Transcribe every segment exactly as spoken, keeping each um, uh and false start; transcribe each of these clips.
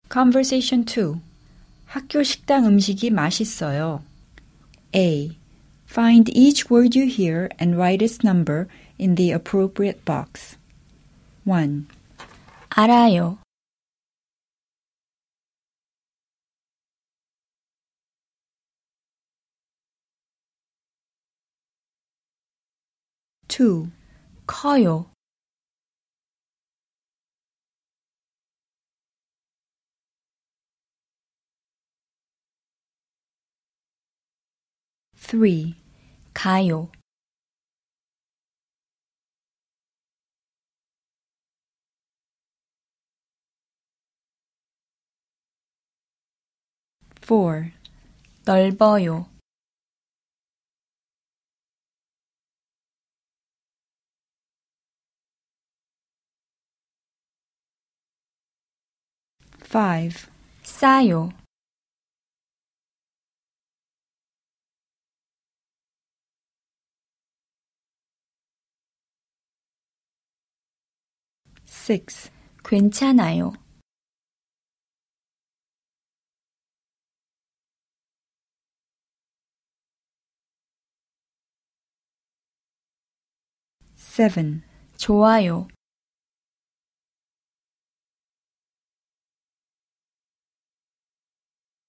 Conversation two. 학교 식당 음식이 맛있어요. A. Find each word you hear and write its number in the appropriate box. one. 알아요. two. 커요. three. 가요. four. 넓어요. five. 싸요. six. 괜찮아요. seven. 좋아요.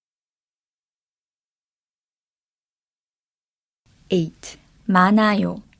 eight. 많아요.